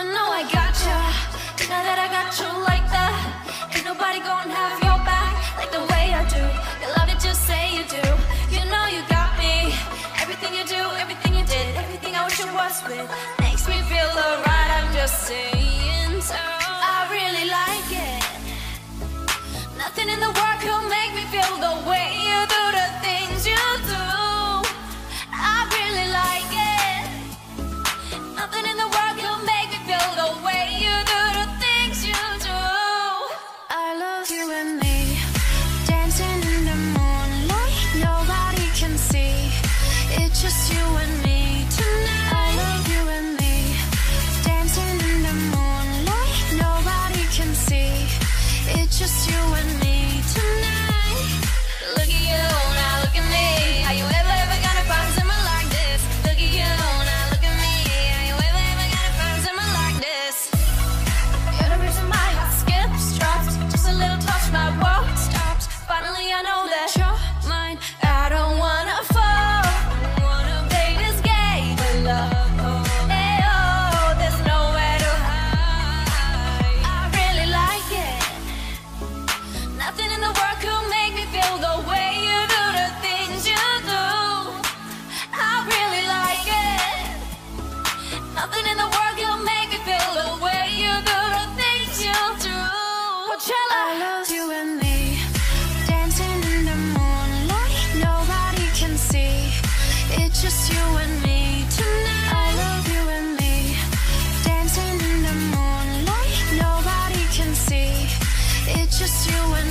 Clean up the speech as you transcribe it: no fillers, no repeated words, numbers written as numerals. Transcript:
You know I gotcha. Now that I got you like that, ain't nobody gonna have your back like the way I do. You love it, just say you do. You know you got me. Everything you do, everything you did, everything I wish I was with makes me feel alright. I'm just saying so. I really like it. Nothing in the world could make me feel the way you do the things you do. I really like it. Nothing in the world could make me feel the way you do the things you do. I love you and me, dancing in the moonlight. Nobody can see, it's just you and me tonight. I love you and me, dancing in the moonlight. Nobody can see, it's just you and me tonight. Look at you, now look at me. How you ever gonna find someone like this? Look at you, now look at me. How you ever gonna find someone like this? You're the reason my heart skips, drops. Just a little touch, my world stops. Finally I know that you're mine. I don't wanna fall, wanna play this game of love. Hey, oh, there's nowhere to hide. I really like it. Nothing in the world could make me feel the way you do the things you do. I really like it. Nothing in the world could make me feel the way you do the things you do. Coachella. I love you and me, dancing in the moonlight. Nobody can see, it's just you and me tonight. I love you and me, dancing in the moonlight. Nobody can see, it's just you and